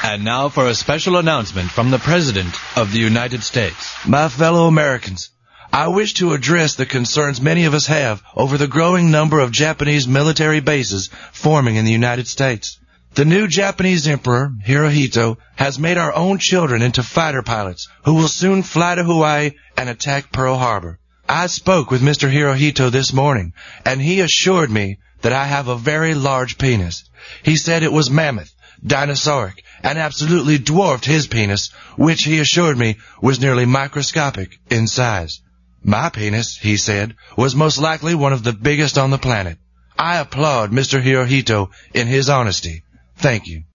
And now for a special announcement from the President of the United States. My fellow Americans, I wish to address the concerns many of us have over the growing number of Japanese military bases forming in the United States. The new Japanese Emperor, Hirohito, has made our own children into fighter pilots who will soon fly to Hawaii and attack Pearl Harbor. I spoke with Mr. Hirohito this morning, and he assured me that I have a very large penis. He said it was mammoth, dinosauric, and absolutely dwarfed his penis, which he assured me was nearly microscopic in size. My penis, he said, was most likely one of the biggest on the planet. I applaud Mr. Hirohito in his honesty. Thank you.